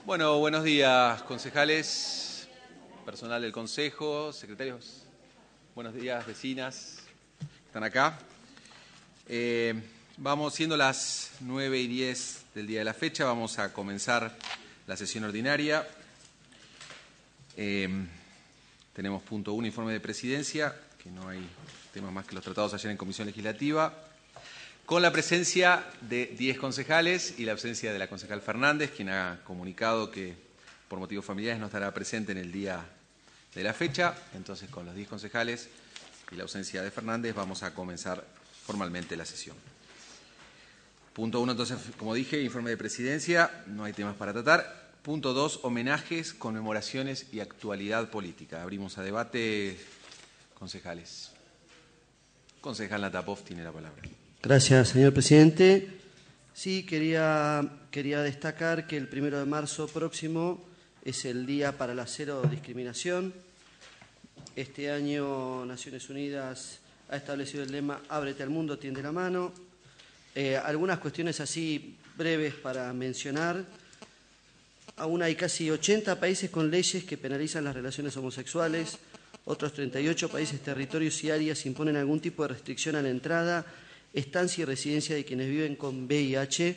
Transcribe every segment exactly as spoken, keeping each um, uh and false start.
Bueno, buenos días, concejales, personal del Consejo, secretarios. Buenos días, vecinas, están acá. Eh, vamos, siendo las nueve y diez del día de la fecha, vamos a comenzar la sesión ordinaria. Eh, tenemos punto uno, informe de presidencia, que no hay temas más que los tratados ayer en comisión legislativa, con la presencia de diez concejales y la ausencia de la concejal Fernández, quien ha comunicado que por motivos familiares no estará presente en el día de la fecha. Entonces, con los diez concejales y la ausencia de Fernández, vamos a comenzar formalmente la sesión. Punto uno, entonces, como dije, informe de presidencia, no hay temas para tratar. Punto dos, homenajes, conmemoraciones y actualidad política. Abrimos a debate, concejales. Concejal Natapov tiene la palabra. Gracias, señor presidente. Sí, quería, quería destacar que el primero de marzo próximo es el Día para la Cero Discriminación. Este año Naciones Unidas ha establecido el lema Ábrete al mundo, tiende la mano. Eh, algunas cuestiones así breves para mencionar. Aún hay casi ochenta países con leyes que penalizan las relaciones homosexuales. Otros treinta y ocho países, territorios y áreas imponen algún tipo de restricción a la entrada, estancia y residencia de quienes viven con V I H.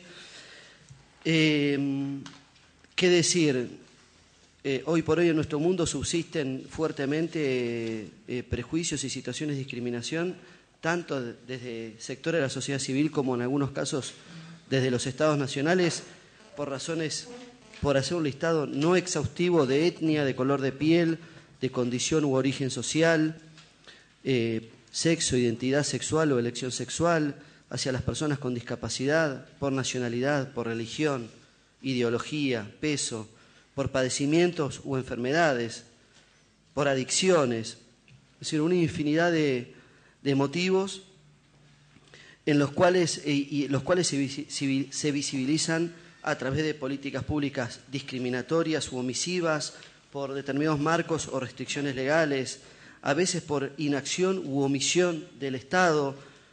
Eh, ¿Qué decir? Eh, hoy por hoy en nuestro mundo subsisten fuertemente eh, eh, prejuicios y situaciones de discriminación, tanto desde sectores de la sociedad civil como en algunos casos desde los estados nacionales, por razones, por hacer un listado no exhaustivo de etnia, de color de piel, de condición u origen social, eh, sexo, identidad sexual o elección sexual, hacia las personas con discapacidad, por nacionalidad, por religión, ideología, peso, por padecimientos u enfermedades, por adicciones, es decir, una infinidad de, de motivos en los cuales, y, y los cuales se, se visibilizan a través de políticas públicas discriminatorias u omisivas, por determinados marcos o restricciones legales, a veces por inacción u omisión del Estado,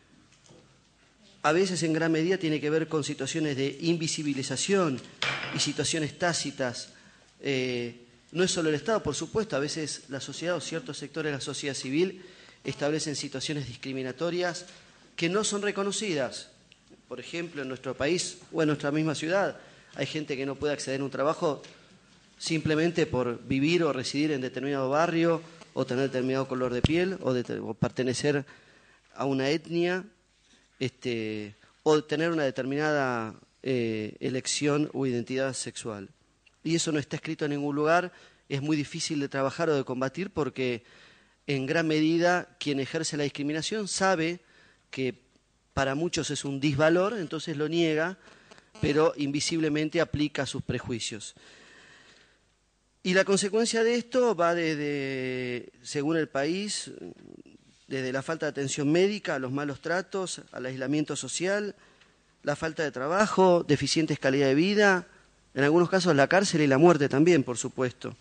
a veces en gran medida tiene que ver con situaciones de invisibilización y situaciones tácitas. Eh, no es solo el Estado, por supuesto, a veces la sociedad o ciertos sectores de la sociedad civil establecen situaciones discriminatorias que no son reconocidas. Por ejemplo, en nuestro país o en nuestra misma ciudad hay gente que no puede acceder a un trabajo simplemente por vivir o residir en determinado barrio, o tener determinado color de piel, o, de, o pertenecer a una etnia, este, o tener una determinada eh, elección o identidad sexual. Y eso no está escrito en ningún lugar, es muy difícil de trabajar o de combatir porque en gran medida quien ejerce la discriminación sabe que para muchos es un disvalor, entonces lo niega, pero invisiblemente aplica sus prejuicios. Y la consecuencia de esto va desde, según el país, desde la falta de atención médica, a los malos tratos, al aislamiento social, la falta de trabajo, deficientes calidad de vida, en algunos casos la cárcel y la muerte también, por supuesto.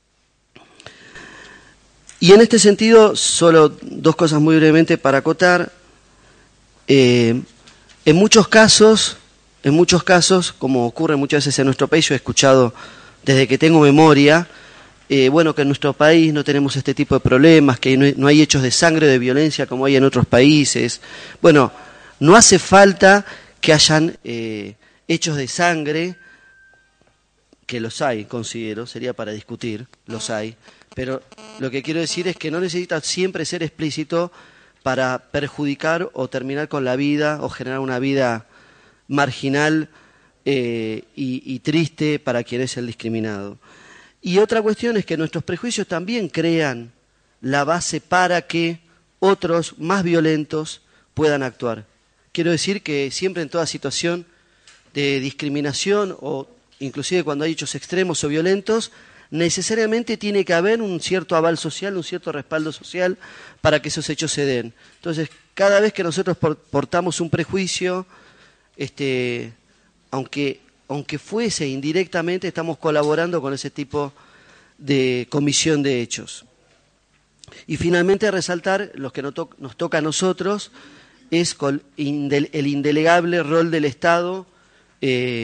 Y en este sentido, solo dos cosas muy brevemente para acotar. Eh, en muchos casos, en muchos casos, como ocurre muchas veces en nuestro país, yo he escuchado desde que tengo memoria, eh, bueno, que en nuestro país no tenemos este tipo de problemas, que no hay, no hay hechos de sangre o de violencia como hay en otros países. Bueno, no hace falta que hayan eh, hechos de sangre, que los hay, considero, sería para discutir, los hay, pero lo que quiero decir es que no necesita siempre ser explícito para perjudicar o terminar con la vida o generar una vida marginal Eh, y, y triste para quien es el discriminado. Y otra cuestión es que nuestros prejuicios también crean la base para que otros más violentos puedan actuar. Quiero decir que siempre en toda situación de discriminación o inclusive cuando hay hechos extremos o violentos, necesariamente tiene que haber un cierto aval social, un cierto respaldo social para que esos hechos se den. Entonces, cada vez que nosotros portamos un prejuicio, este Aunque, aunque fuese indirectamente, estamos colaborando con ese tipo de comisión de hechos. Y finalmente resaltar, lo que nos, to nos toca a nosotros, es con el indelegable rol del Estado eh,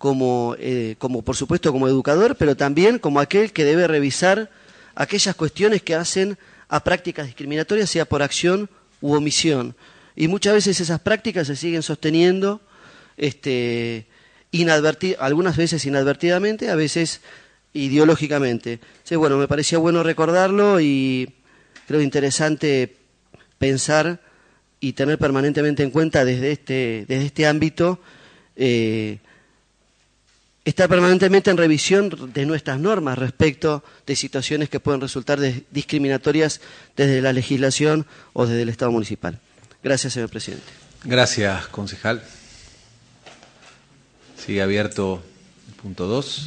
como, eh, como por supuesto como educador, pero también como aquel que debe revisar aquellas cuestiones que hacen a prácticas discriminatorias, sea por acción u omisión. Y muchas veces esas prácticas se siguen sosteniendo, este, inadverti- algunas veces inadvertidamente, a veces ideológicamente. Entonces, bueno, me parecía bueno recordarlo y creo interesante pensar y tener permanentemente en cuenta desde este, desde este ámbito, eh, estar permanentemente en revisión de nuestras normas respecto de situaciones que pueden resultar de, discriminatorias desde la legislación o desde el Estado municipal. Gracias, señor presidente. Gracias, concejal. Sigue abierto el punto dos.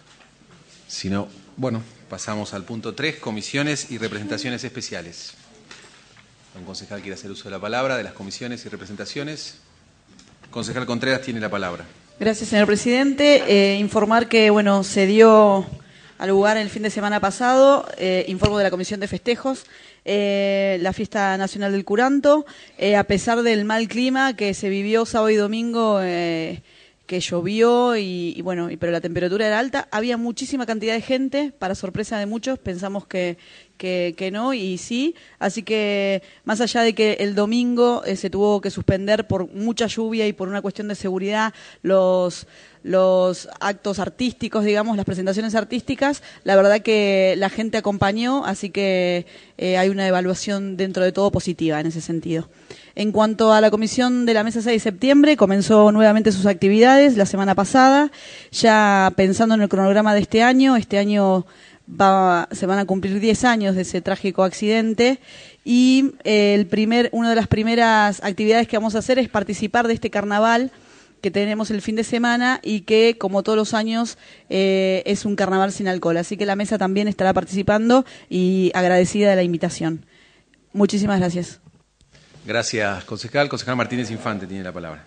Si no, bueno, pasamos al punto tres, comisiones y representaciones especiales. Un concejal quiere hacer uso de la palabra de las comisiones y representaciones. Concejal Contreras tiene la palabra. Gracias, señor presidente. Eh, informar que, bueno, se dio al lugar el fin de semana pasado, eh, informo de la Comisión de Festejos, eh, la Fiesta Nacional del Curanto, eh, a pesar del mal clima que se vivió sábado y domingo, eh, que llovió y, y bueno, y, pero la temperatura era alta, había muchísima cantidad de gente, para sorpresa de muchos, pensamos que, que, que no, y sí, así que más allá de que el domingo eh, se tuvo que suspender por mucha lluvia y por una cuestión de seguridad los, los actos artísticos, digamos, las presentaciones artísticas, la verdad que la gente acompañó, así que eh, hay una evaluación dentro de todo positiva en ese sentido. En cuanto a la comisión de la mesa seis de septiembre, comenzó nuevamente sus actividades la semana pasada, ya pensando en el cronograma de este año. Este año va, se van a cumplir diez años de ese trágico accidente y eh, el primer, una de las primeras actividades que vamos a hacer es participar de este carnaval que tenemos el fin de semana y que, como todos los años, eh, es un carnaval sin alcohol. Así que la mesa también estará participando y agradecida de la invitación. Muchísimas gracias. Gracias, concejal. Concejal Martínez Infante tiene la palabra.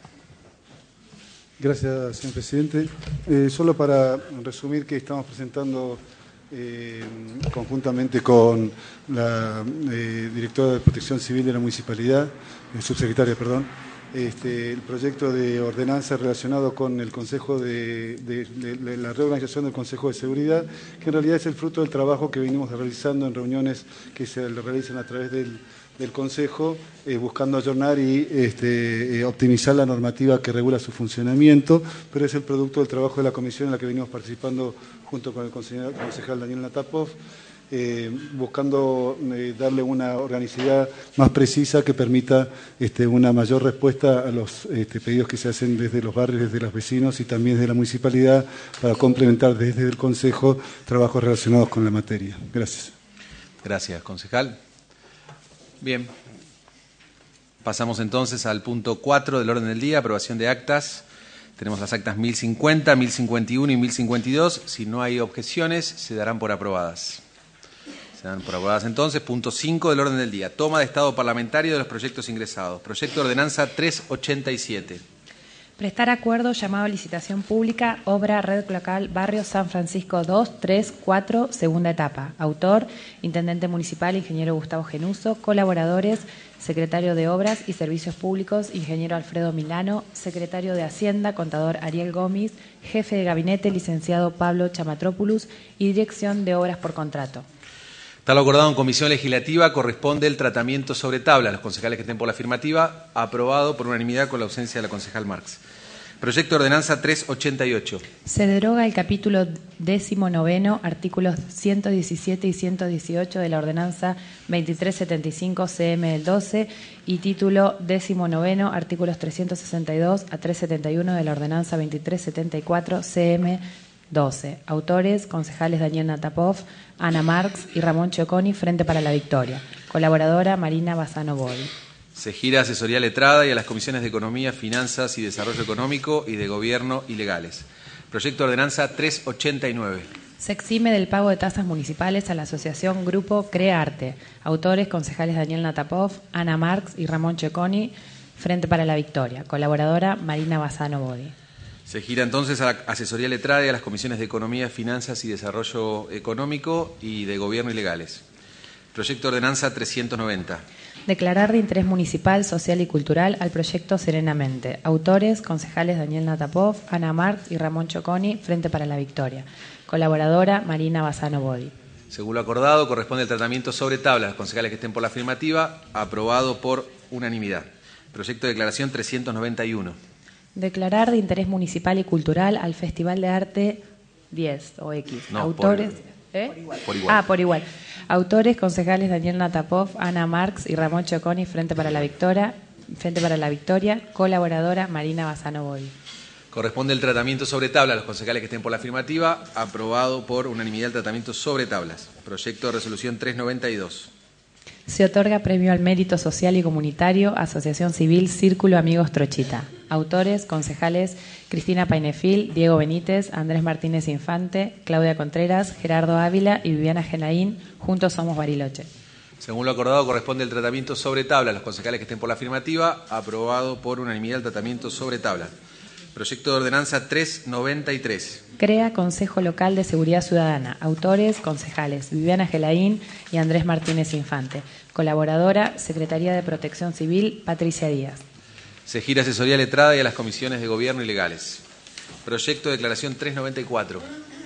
Gracias, señor presidente. Eh, solo para resumir que estamos presentando eh, conjuntamente con la eh, directora de Protección Civil de la Municipalidad, eh, subsecretaria, perdón, este, el proyecto de ordenanza relacionado con el Consejo de, de, de, de la reorganización del Consejo de Seguridad, que en realidad es el fruto del trabajo que venimos realizando en reuniones que se realizan a través del del Consejo, eh, buscando ayornar y este, eh, optimizar la normativa que regula su funcionamiento, pero es el producto del trabajo de la comisión en la que venimos participando junto con el concejal, concejal Daniel Natapov, eh, buscando eh, darle una organicidad más precisa que permita este, una mayor respuesta a los este, pedidos que se hacen desde los barrios, desde los vecinos y también desde la municipalidad para complementar desde el Consejo trabajos relacionados con la materia. Gracias. Gracias, concejal. Bien, pasamos entonces al punto cuatro del orden del día, aprobación de actas. Tenemos las actas mil cincuenta, mil cincuenta y uno y mil cincuenta y dos. Si no hay objeciones, se darán por aprobadas. Se dan por aprobadas entonces. Punto cinco del orden del día, toma de estado parlamentario de los proyectos ingresados. Proyecto de ordenanza trescientos ochenta y siete. Prestar acuerdo, llamado a licitación pública, obra Red Local Barrio San Francisco dos, tres, cuatro, segunda etapa. Autor, Intendente Municipal, Ingeniero Gustavo Genuso. Colaboradores, Secretario de Obras y Servicios Públicos, Ingeniero Alfredo Milano. Secretario de Hacienda, Contador Ariel Gómez. Jefe de Gabinete, Licenciado Pablo Chamatrópulos. Y Dirección de Obras por contrato. Tal acordado en comisión legislativa, corresponde el tratamiento sobre tabla. Los concejales que estén por la afirmativa, aprobado por unanimidad con la ausencia de la concejal Marx. Proyecto de ordenanza trescientos ochenta y ocho. Se deroga el capítulo décimo noveno, artículos ciento diecisiete y ciento dieciocho de la ordenanza veintitrés setenta y cinco C M del doce y título décimo noveno, artículos trescientos sesenta y dos a trescientos setenta y uno de la ordenanza veintitrés setenta y cuatro C M doce. Autores, concejales Daniel Natapov, Ana Marx y Ramón Chioconi, Frente para la Victoria. Colaboradora Marina Bassano Bodi. Se gira asesoría letrada y a las comisiones de Economía, Finanzas y Desarrollo Económico y de Gobierno y Legales. Proyecto de ordenanza trescientos ochenta y nueve. Se exime del pago de tasas municipales a la asociación Grupo Crearte. Autores, concejales Daniel Natapov, Ana Marx y Ramón Chioconi, Frente para la Victoria. Colaboradora Marina Bassano Bodi. Se gira entonces a la asesoría letrada y a las comisiones de Economía, Finanzas y Desarrollo Económico y de Gobierno y Legales. Proyecto de ordenanza trescientos noventa. Declarar de interés municipal, social y cultural al proyecto Serenamente. Autores, concejales Daniel Natapov, Ana Marx y Ramón Choconi, Frente para la Victoria. Colaboradora, Marina Bassano Bodi. Según lo acordado, corresponde el tratamiento sobre tabla a los concejales que estén por la afirmativa, aprobado por unanimidad. Proyecto de declaración trescientos noventa y uno. Declarar de interés municipal y cultural al Festival de Arte diez o X. No, Autores. por, ¿eh? por, igual. por igual. Ah, por igual. Autores, concejales Daniel Natapov, Ana Marx y Ramón Choconi, Frente para la Victoria. Frente para la Victoria. Colaboradora, Marina Bassano Bodi. Corresponde el tratamiento sobre tabla a los concejales que estén por la afirmativa, aprobado por unanimidad el tratamiento sobre tablas. Proyecto de resolución trescientos noventa y dos. Se otorga premio al mérito social y comunitario, Asociación Civil Círculo Amigos Trochita. Autores, concejales Cristina Painefil, Diego Benítez, Andrés Martínez Infante, Claudia Contreras, Gerardo Ávila y Viviana Genaín. Juntos somos Bariloche. Según lo acordado, corresponde el tratamiento sobre tabla a los concejales que estén por la afirmativa, aprobado por unanimidad el tratamiento sobre tabla. Proyecto de ordenanza trescientos noventa y tres. Crea Consejo Local de Seguridad Ciudadana. Autores, concejales Viviana Gelaín y Andrés Martínez Infante. Colaboradora, Secretaría de Protección Civil, Patricia Díaz. Se gira asesoría letrada y a las comisiones de gobierno y legales. Proyecto de declaración trescientos noventa y cuatro.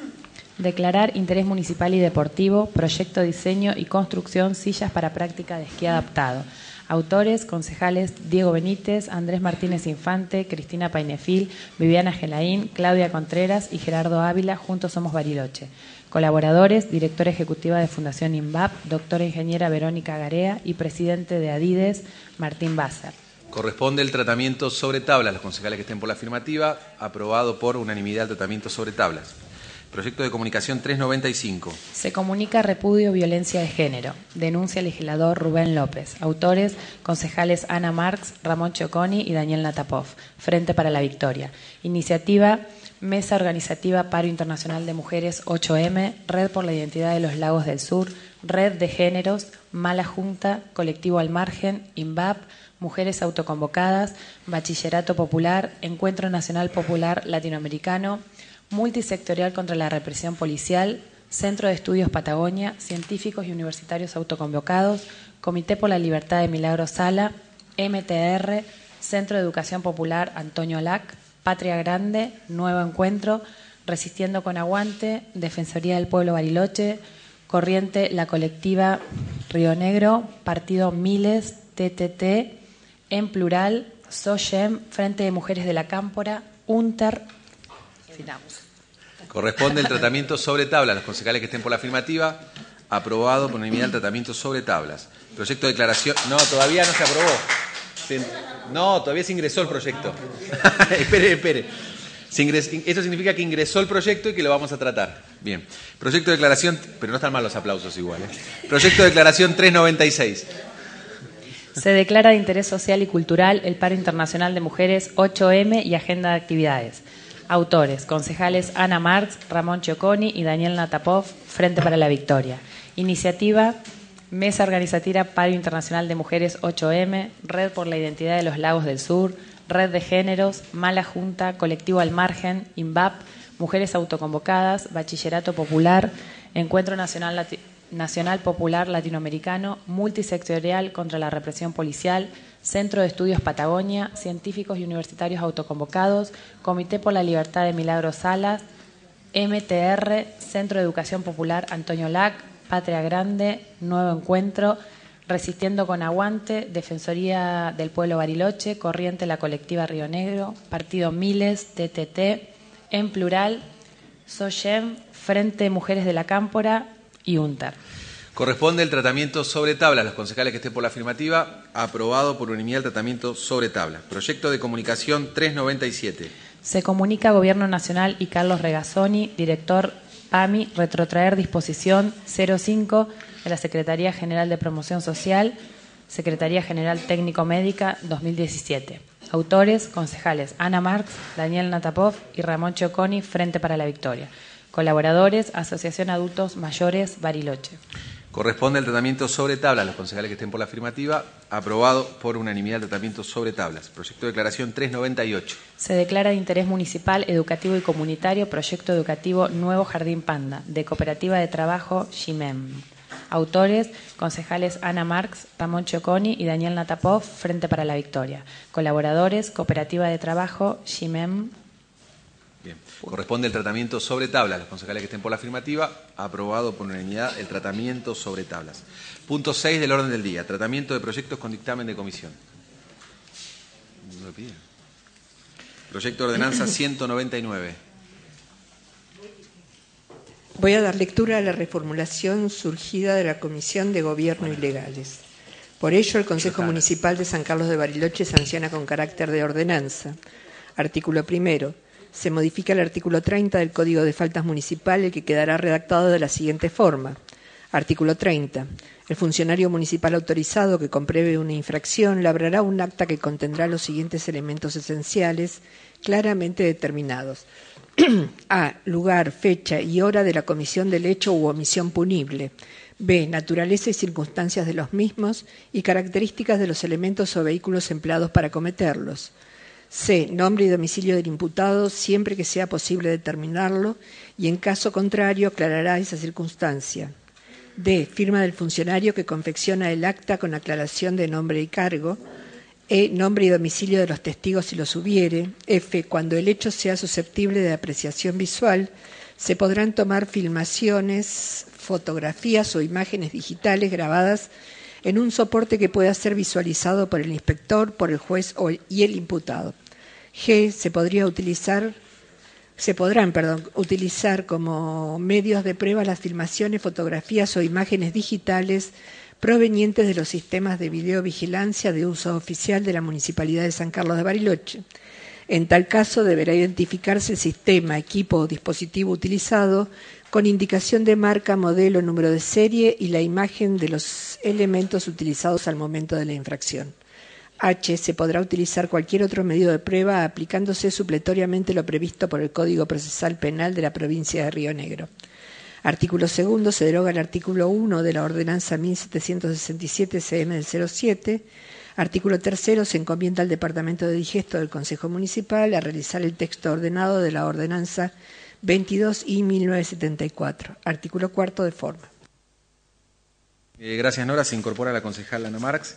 Declarar interés municipal y deportivo, proyecto diseño y construcción sillas para práctica de esquí adaptado. Autores, concejales Diego Benítez, Andrés Martínez Infante, Cristina Painefil, Viviana Gelaín, Claudia Contreras y Gerardo Ávila. Juntos somos Bariloche. Colaboradores, directora ejecutiva de Fundación INVAP, doctora ingeniera Verónica Garea y presidente de Adides, Martín Basser. Corresponde el tratamiento sobre tablas a los concejales que estén por la afirmativa, aprobado por unanimidad el tratamiento sobre tablas. Proyecto de comunicación trescientos noventa y cinco. Se comunica repudio violencia de género. Denuncia legislador Rubén López. Autores, concejales Ana Marx, Ramón Choconi y Daniel Natapov. Frente para la Victoria. Iniciativa Mesa Organizativa Paro Internacional de Mujeres ocho eme, Red por la Identidad de los Lagos del Sur, Red de Géneros, Mala Junta, Colectivo al Margen, INVAP, Mujeres Autoconvocadas, Bachillerato Popular, Encuentro Nacional Popular Latinoamericano, Multisectorial contra la Represión Policial, Centro de Estudios Patagonia, Científicos y Universitarios Autoconvocados, Comité por la Libertad de Milagro Sala, eme te erre, Centro de Educación Popular Antonio Lac, Patria Grande, Nuevo Encuentro, Resistiendo con Aguante, Defensoría del Pueblo Bariloche, Corriente La Colectiva Río Negro, Partido Miles, te te te, En Plural, SOYEM, Frente de Mujeres de la Cámpora, UNTER. Finamos. Corresponde el tratamiento sobre tabla a los concejales que estén por la afirmativa, aprobado por unanimidad el tratamiento sobre tablas. Proyecto de declaración. No, todavía no se aprobó. Se... No, todavía se ingresó el proyecto. espere, espere. Se ingres... Eso significa que ingresó el proyecto y que lo vamos a tratar. Bien. Proyecto de declaración. Pero no están mal los aplausos igual. ¿eh? Proyecto de declaración trescientos noventa y seis. Se declara de interés social y cultural el Paro Internacional de Mujeres ocho eme y agenda de actividades. Autores, concejales Ana Marx, Ramón Choconi y Daniel Natapov, Frente para la Victoria. Iniciativa Mesa Organizativa Paro Internacional de Mujeres ocho eme, Red por la Identidad de los Lagos del Sur, Red de Géneros, Mala Junta, Colectivo al Margen, INVAP, Mujeres Autoconvocadas, Bachillerato Popular, Encuentro Nacional, Lati- Nacional Popular Latinoamericano, Multisectorial contra la Represión Policial, Centro de Estudios Patagonia, Científicos y Universitarios Autoconvocados, Comité por la Libertad de Milagro Salas, eme te erre, Centro de Educación Popular Antonio Lac, Patria Grande, Nuevo Encuentro, Resistiendo con Aguante, Defensoría del Pueblo Bariloche, Corriente La Colectiva Río Negro, Partido Miles, te te te, En Plural, SOYEM, Frente Mujeres de la Cámpora y UNTER. Corresponde el tratamiento sobre tabla a los concejales que estén por la afirmativa, aprobado por unanimidad el tratamiento sobre tabla. Proyecto de comunicación trescientos noventa y siete. Se comunica Gobierno Nacional y Carlos Regazzoni, director P A M I, retrotraer disposición cero cinco de la Secretaría General de Promoción Social, Secretaría General Técnico Médica dos mil diecisiete. Autores, concejales Ana Marx, Daniel Natapov y Ramón Choconi, Frente para la Victoria. Colaboradores, Asociación Adultos Mayores Bariloche. Corresponde el tratamiento sobre tabla a los concejales que estén por la afirmativa, aprobado por unanimidad el tratamiento sobre tablas. Proyecto de declaración trescientos noventa y ocho. Se declara de interés municipal, educativo y comunitario proyecto educativo Nuevo Jardín Panda, de Cooperativa de Trabajo Jimem. Autores, concejales Ana Marx, Ramón Choconi y Daniel Natapov, Frente para la Victoria. Colaboradores, Cooperativa de Trabajo, Shimem. Bien. Corresponde el tratamiento sobre tablas. Los concejales que estén por la afirmativa, aprobado por unanimidad el tratamiento sobre tablas. Punto seis del orden del día. Tratamiento de proyectos con dictamen de comisión. No lo piden. Proyecto de ordenanza ciento noventa y nueve. Voy a dar lectura a la reformulación surgida de la Comisión de Gobierno y Legales. Por ello, el Consejo Municipal de San Carlos de Bariloche sanciona con carácter de ordenanza. Artículo primero. Se modifica el artículo treinta del Código de Faltas Municipal, el que quedará redactado de la siguiente forma. Artículo treinta. El funcionario municipal autorizado que compruebe una infracción labrará un acta que contendrá los siguientes elementos esenciales claramente determinados. A. Lugar, fecha y hora de la comisión del hecho u omisión punible. B. Naturaleza y circunstancias de los mismos y características de los elementos o vehículos empleados para cometerlos. C. Nombre y domicilio del imputado siempre que sea posible determinarlo y en caso contrario aclarará esa circunstancia. D. Firma del funcionario que confecciona el acta con aclaración de nombre y cargo. E. Nombre y domicilio de los testigos si los hubiere. F. Cuando el hecho sea susceptible de apreciación visual, se podrán tomar filmaciones, fotografías o imágenes digitales grabadas en un soporte que pueda ser visualizado por el inspector, por el juez y el imputado. G. Se podría utilizar, se podrán, perdón, utilizar como medios de prueba las filmaciones, fotografías o imágenes digitales provenientes de los sistemas de videovigilancia de uso oficial de la Municipalidad de San Carlos de Bariloche. En tal caso, deberá identificarse el sistema, equipo o dispositivo utilizado con indicación de marca, modelo, número de serie y la imagen de los elementos utilizados al momento de la infracción. H. Se podrá utilizar cualquier otro medio de prueba aplicándose supletoriamente lo previsto por el Código Procesal Penal de la provincia de Río Negro. Artículo segundo. Se deroga el artículo uno de la Ordenanza mil setecientos sesenta y siete C M del cero siete. Artículo tercero. Se encomienda al Departamento de Digesto del Consejo Municipal a realizar el texto ordenado de la Ordenanza veintidós I mil novecientos setenta y cuatro. Artículo cuarto de forma. Eh, gracias, Nora. Se incorpora la concejal Ana Marx.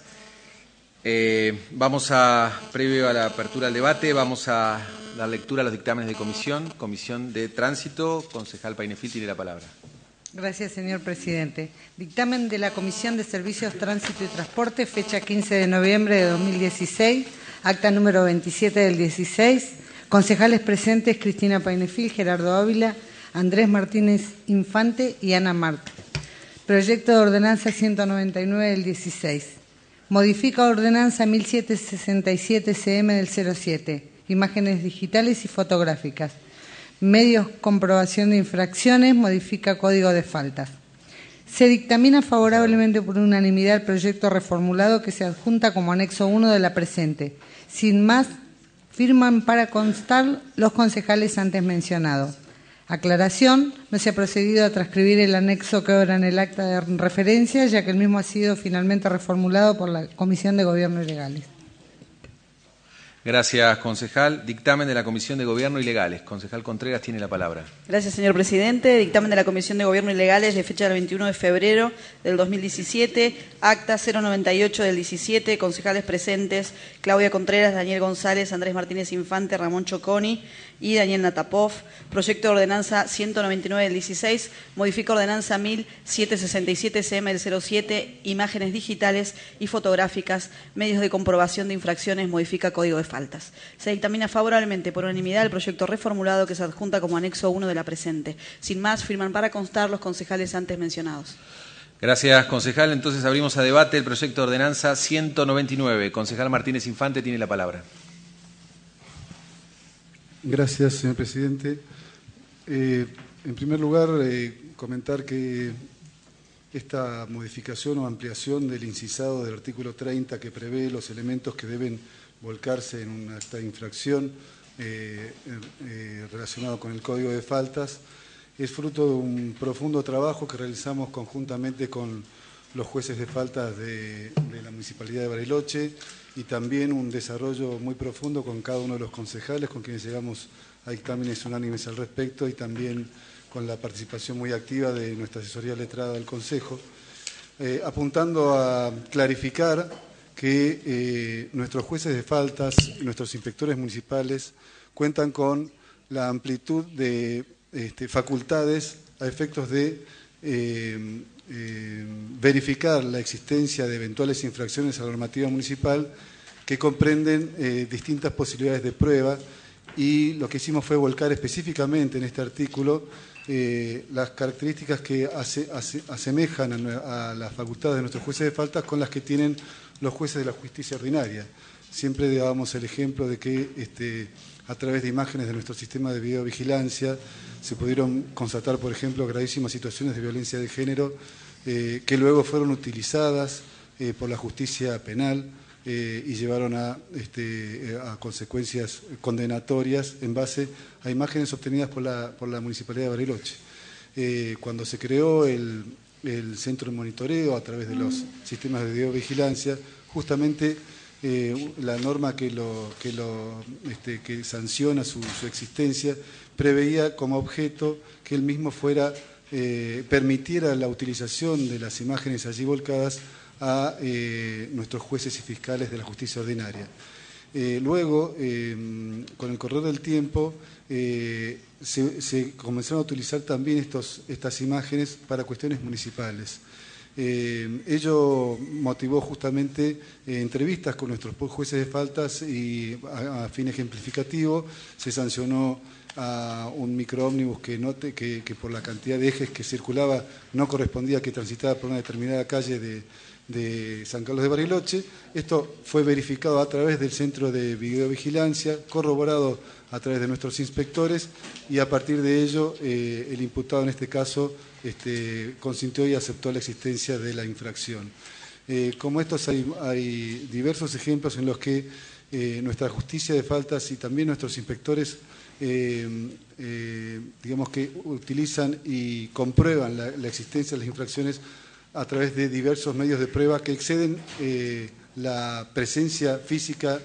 Eh, vamos a, previo a la apertura del debate, vamos a dar lectura a los dictámenes de comisión. Comisión de Tránsito, concejal Painefil tiene la palabra. Gracias, señor presidente. Dictamen de la Comisión de Servicios, Tránsito y Transporte, fecha quince de noviembre de dos mil dieciséis, acta número veintisiete del dieciséis. Concejales presentes: Cristina Painefil, Gerardo Ávila, Andrés Martínez Infante y Ana Marx. Proyecto de ordenanza ciento noventa y nueve del dieciséis. Modifica ordenanza mil setecientos sesenta y siete C M del cero siete. Imágenes digitales y fotográficas. Medios comprobación de infracciones. Modifica código de faltas. Se dictamina favorablemente por unanimidad el proyecto reformulado que se adjunta como anexo uno de la presente. Sin más, firman para constar los concejales antes mencionados. Aclaración: no se ha procedido a transcribir el anexo que obra en el acta de referencia, ya que el mismo ha sido finalmente reformulado por la Comisión de Gobierno y Legales. Gracias, concejal. Dictamen de la Comisión de Gobierno y Legales. Concejal Contreras tiene la palabra. Gracias, señor presidente. Dictamen de la Comisión de Gobierno y Legales de fecha del veintiuno de febrero del dos mil diecisiete, acta cero noventa y ocho del diecisiete, concejales presentes: Claudia Contreras, Daniel González, Andrés Martínez Infante, Ramón Choconi y Daniel Natapov. Proyecto de ordenanza ciento noventa y nueve del dieciséis, modifica ordenanza mil setecientos sesenta y siete C M del cero siete, imágenes digitales y fotográficas, medios de comprobación de infracciones, modifica código de faltas. Se dictamina favorablemente por unanimidad el proyecto reformulado que se adjunta como anexo uno de la presente. Sin más, firman para constar los concejales antes mencionados. Gracias, concejal. Entonces abrimos a debate el proyecto de ordenanza ciento noventa y nueve. Concejal Martínez Infante tiene la palabra. Gracias, señor presidente. Eh, en primer lugar, eh, comentar que esta modificación o ampliación del incisado del artículo treinta, que prevé los elementos que deben volcarse en un acta de infracción eh, eh, relacionado con el Código de Faltas, es fruto de un profundo trabajo que realizamos conjuntamente con los jueces de faltas de, de la Municipalidad de Bariloche, y también un desarrollo muy profundo con cada uno de los concejales, con quienes llegamos a dictámenes unánimes al respecto, y también con la participación muy activa de nuestra asesoría letrada del Consejo. eh, apuntando a clarificar que eh, nuestros jueces de faltas, nuestros inspectores municipales, cuentan con la amplitud de este, facultades a efectos de eh, eh, verificar la existencia de eventuales infracciones a la normativa municipal que comprenden eh, distintas posibilidades de prueba, y lo que hicimos fue volcar específicamente en este artículo eh, las características que ase, ase, asemejan a, a las facultades de nuestros jueces de faltas con las que tienen los jueces de la justicia ordinaria. Siempre dábamos el ejemplo de que este, a través de imágenes de nuestro sistema de videovigilancia se pudieron constatar, por ejemplo, gravísimas situaciones de violencia de género eh, que luego fueron utilizadas eh, por la justicia penal eh, y llevaron a, este, a consecuencias condenatorias en base a imágenes obtenidas por la, por la Municipalidad de Bariloche. Eh, cuando se creó el, el centro de monitoreo a través de los sistemas de videovigilancia, justamente eh, la norma que, lo, que, lo, este, que sanciona su, su existencia preveía como objeto que el mismo fuera, eh, permitiera la utilización de las imágenes allí volcadas a eh, nuestros jueces y fiscales de la justicia ordinaria. Eh, luego, eh, con el correr del tiempo, eh, se, se comenzaron a utilizar también estos, estas imágenes para cuestiones municipales. Eh, ello motivó justamente eh, entrevistas con nuestros jueces de faltas y a, a fin ejemplificativo se sancionó a un microómnibus que, note, que, que por la cantidad de ejes que circulaba no correspondía que transitara por una determinada calle de, de San Carlos de Bariloche. Esto fue verificado a través del centro de videovigilancia, corroborado a través de nuestros inspectores, y a partir de ello eh, el imputado en este caso este, consintió y aceptó la existencia de la infracción. Eh, como estos hay, hay diversos ejemplos en los que eh, nuestra justicia de faltas y también nuestros inspectores eh, eh, digamos que utilizan y comprueban la, la existencia de las infracciones a través de diversos medios de prueba que exceden eh, la presencia física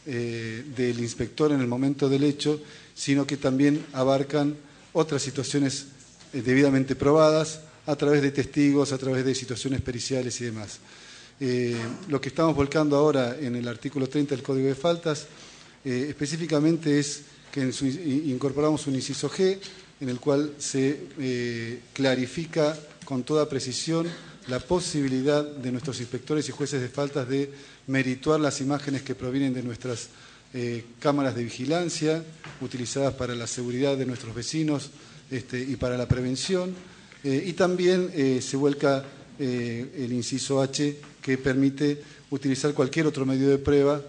eh, del inspector en el momento del hecho, sino que también abarcan otras situaciones eh, debidamente probadas a través de testigos, a través de situaciones periciales y demás. Eh, lo que estamos volcando ahora en el artículo treinta del Código de Faltas eh, específicamente es que en su, incorporamos un inciso G en el cual se eh, clarifica con toda precisión la posibilidad de nuestros inspectores y jueces de faltas de merituar las imágenes que provienen de nuestras eh, cámaras de vigilancia, utilizadas para la seguridad de nuestros vecinos este, y para la prevención. Eh, y también eh, se vuelca eh, el inciso H, que permite utilizar cualquier otro medio de prueba,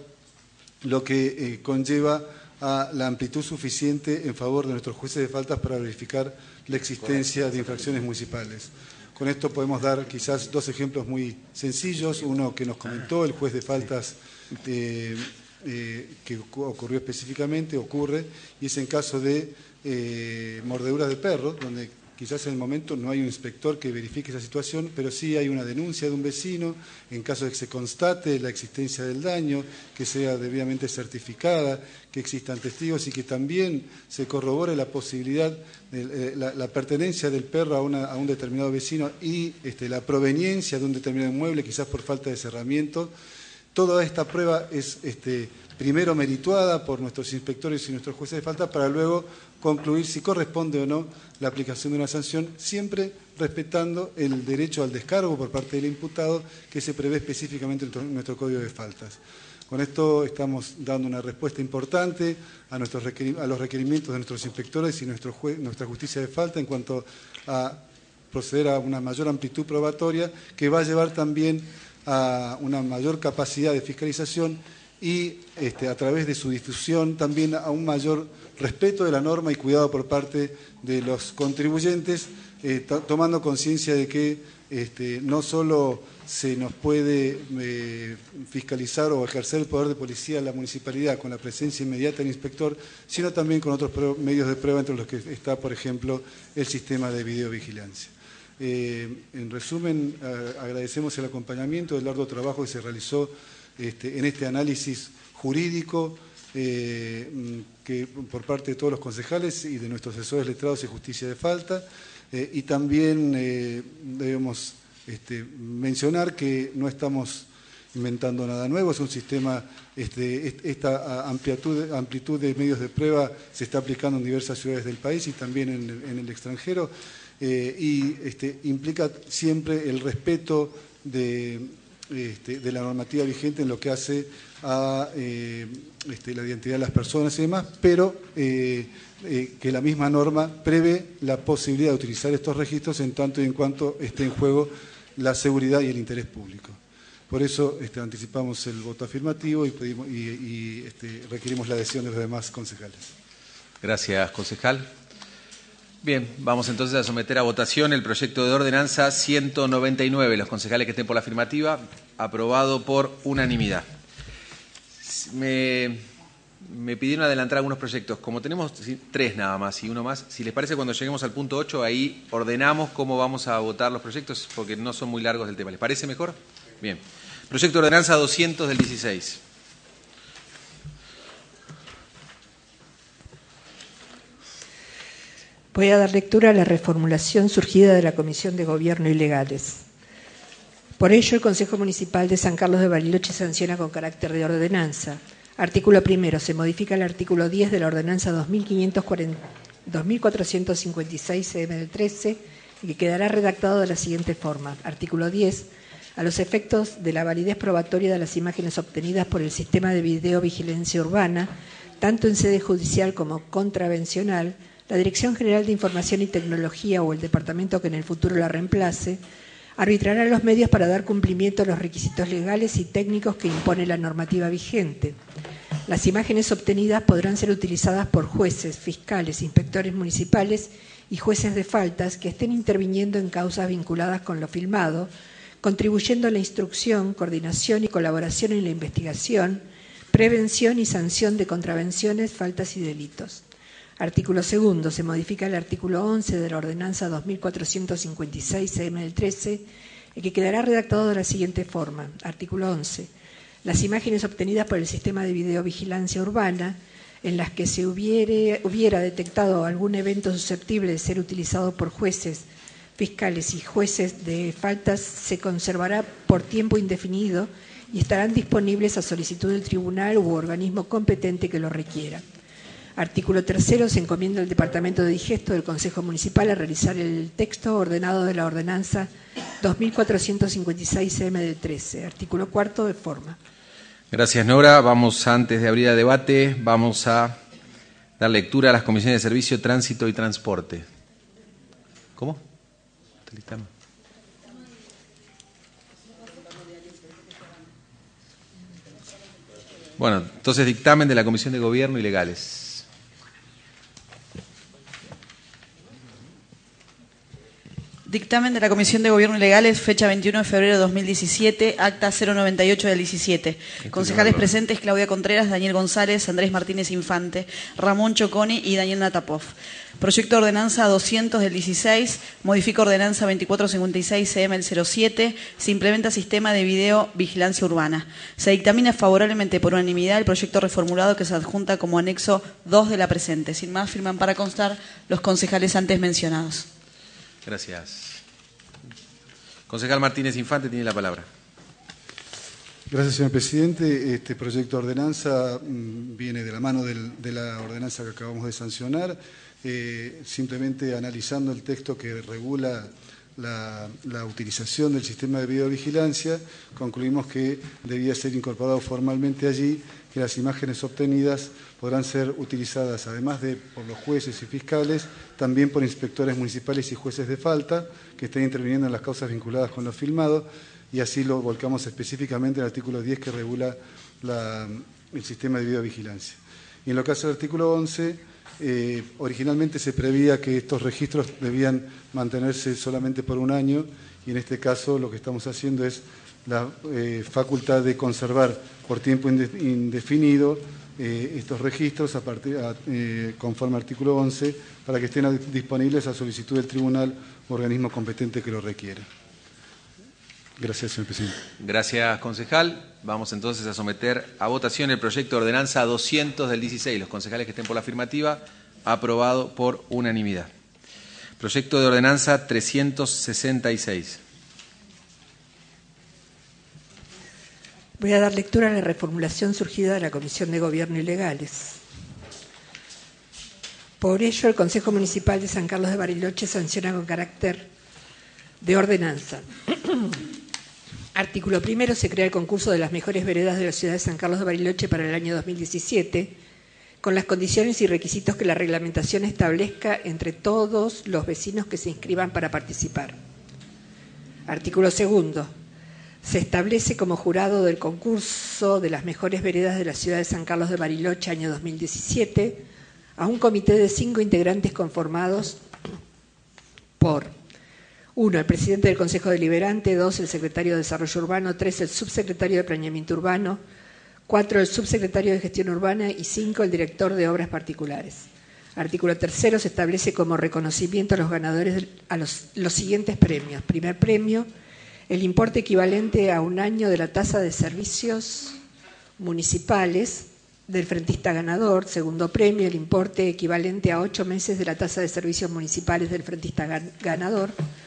lo que eh, conlleva a la amplitud suficiente en favor de nuestros jueces de faltas para verificar la existencia de infracciones municipales. Con esto podemos dar quizás dos ejemplos muy sencillos, uno que nos comentó el juez de faltas eh, eh, que ocurrió específicamente, ocurre, y es en caso de eh, mordeduras de perro, donde quizás en el momento no hay un inspector que verifique esa situación, pero sí hay una denuncia de un vecino, en caso de que se constate la existencia del daño, que sea debidamente certificada, que existan testigos y que también se corrobore la posibilidad, de, eh, la, la pertenencia del perro a, una, a un determinado vecino y este, la proveniencia de un determinado inmueble, quizás por falta de cerramiento. Toda esta prueba es este, primero merituada por nuestros inspectores y nuestros jueces de falta para luego concluir si corresponde o no la aplicación de una sanción, siempre respetando el derecho al descargo por parte del imputado que se prevé específicamente en nuestro Código de Faltas. Con esto estamos dando una respuesta importante a, nuestros a los requerimientos de nuestros inspectores y nuestro jue nuestra justicia de falta en cuanto a proceder a una mayor amplitud probatoria que va a llevar también a una mayor capacidad de fiscalización y este, a través de su difusión también a un mayor respeto de la norma y cuidado por parte de los contribuyentes, eh, tomando conciencia de que este, no solo se nos puede eh, fiscalizar o ejercer el poder de policía en la municipalidad con la presencia inmediata del inspector, sino también con otros medios de prueba, entre los que está, por ejemplo, el sistema de videovigilancia. Eh, en resumen, eh, agradecemos el acompañamiento del largo trabajo que se realizó este, en este análisis jurídico eh, que por parte de todos los concejales y de nuestros asesores letrados y justicia de falta, eh, y también eh, debemos este, mencionar que no estamos inventando nada nuevo, es un sistema, este, esta amplitud, amplitud de medios de prueba se está aplicando en diversas ciudades del país y también en el, en el extranjero, eh, y este, implica siempre el respeto de, este, de la normativa vigente en lo que hace a eh, este, la identidad de las personas y demás, pero eh, eh, que la misma norma prevé la posibilidad de utilizar estos registros en tanto y en cuanto esté en juego la seguridad y el interés público. Por eso este, anticipamos el voto afirmativo y, pedimos, y, y este, requerimos la adhesión de los demás concejales. Gracias, concejal. Bien, vamos entonces a someter a votación el proyecto de ordenanza ciento noventa y nueve. Los concejales que estén por la afirmativa, aprobado por unanimidad. Me, me pidieron adelantar algunos proyectos. Como tenemos tres nada más y uno más, si les parece, cuando lleguemos al punto ocho, ahí ordenamos cómo vamos a votar los proyectos, porque no son muy largos del tema. ¿Les parece mejor? Bien. Proyecto de ordenanza doscientos del dieciséis. Voy a dar lectura a la reformulación surgida de la Comisión de Gobierno y Legales. Por ello, el Consejo Municipal de San Carlos de Bariloche sanciona con carácter de ordenanza. Artículo primero. Se modifica el artículo diez de la ordenanza dos mil cuatrocientos cincuenta y seis C M del trece y que quedará redactado de la siguiente forma. Artículo diez. A los efectos de la validez probatoria de las imágenes obtenidas por el sistema de videovigilancia urbana, tanto en sede judicial como contravencional, la Dirección General de Información y Tecnología o el departamento que en el futuro la reemplace arbitrará los medios para dar cumplimiento a los requisitos legales y técnicos que impone la normativa vigente. Las imágenes obtenidas podrán ser utilizadas por jueces, fiscales, inspectores municipales y jueces de faltas que estén interviniendo en causas vinculadas con lo filmado, contribuyendo a la instrucción, coordinación y colaboración en la investigación, prevención y sanción de contravenciones, faltas y delitos. Artículo segundo. Se modifica el artículo once de la ordenanza dos mil cuatrocientos cincuenta y seis C M del trece, el que quedará redactado de la siguiente forma. Artículo once. Las imágenes obtenidas por el sistema de videovigilancia urbana, en las que se hubiere, hubiera detectado algún evento susceptible de ser utilizado por jueces, fiscales y jueces de faltas, se conservará por tiempo indefinido y estarán disponibles a solicitud del tribunal u organismo competente que lo requiera. Artículo tercero. Se encomienda al Departamento de Digesto del Consejo Municipal a realizar el texto ordenado de la ordenanza dos mil cuatrocientos cincuenta y seis C M del trece. Artículo cuarto. De forma. Gracias, Nora. Vamos, antes de abrir el debate, vamos a dar lectura a las comisiones de Servicio, Tránsito y Transporte. ¿Cómo? Bueno, entonces dictamen de la Comisión de Gobierno y Legales. Dictamen de la Comisión de Gobierno y Legales, fecha veintiuno de febrero de dos mil diecisiete, acta cero noventa y ocho del diecisiete. Concejales presentes: Claudia Contreras, Daniel González, Andrés Martínez Infante, Ramón Choconi y Daniel Natapov. Proyecto de ordenanza doscientos del dieciséis, modifica ordenanza veinticuatro cincuenta y seis C M del cero siete, se implementa sistema de videovigilancia urbana. Se dictamina favorablemente por unanimidad el proyecto reformulado que se adjunta como anexo dos de la presente. Sin más, firman para constar los concejales antes mencionados. Gracias. Concejal Martínez Infante tiene la palabra. Gracias, señor presidente. Este proyecto de ordenanza mmm, viene de la mano del, de la ordenanza que acabamos de sancionar, eh, simplemente analizando el texto que regula la, la utilización del sistema de videovigilancia, concluimos que debía ser incorporado formalmente allí, que las imágenes obtenidas podrán ser utilizadas, además de por los jueces y fiscales, también por inspectores municipales y jueces de falta que estén interviniendo en las causas vinculadas con lo filmado, y así lo volcamos específicamente en el artículo diez que regula la, el sistema de videovigilancia. Y en lo que hace al artículo once, eh, originalmente se preveía que estos registros debían mantenerse solamente por un año, y en este caso lo que estamos haciendo es la eh, facultad de conservar por tiempo indefinido eh, estos registros a partir, a, eh, conforme al artículo once, para que estén disponibles a solicitud del tribunal o organismo competente que lo requiera. Gracias, señor presidente. Gracias, concejal. Vamos entonces a someter a votación el proyecto de ordenanza doscientos del dieciséis. Los concejales que estén por la afirmativa, aprobado por unanimidad. Proyecto de ordenanza trescientos sesenta y seis. Voy a dar lectura a la reformulación surgida de la Comisión de Gobierno y Legales. Por ello, el Consejo Municipal de San Carlos de Bariloche sanciona con carácter de ordenanza. Artículo primero. Se crea el concurso de las mejores veredas de la ciudad de San Carlos de Bariloche para el año dos mil diecisiete, con las condiciones y requisitos que la reglamentación establezca entre todos los vecinos que se inscriban para participar. Artículo segundo. Se establece como jurado del concurso de las mejores veredas de la ciudad de San Carlos de Bariloche, año dos mil diecisiete, a un comité de cinco integrantes conformados por: uno, el presidente del Consejo Deliberante; dos, el secretario de Desarrollo Urbano; tres, el subsecretario de Planeamiento Urbano; cuatro, el subsecretario de Gestión Urbana; y cinco, el director de Obras Particulares. Artículo tercero. Se establece como reconocimiento a los ganadores a los, los siguientes premios. Primer premio, el importe equivalente a un año de la tasa de servicios municipales del frentista ganador. Segundo premio, el importe equivalente a ocho meses de la tasa de servicios municipales del frentista ganador.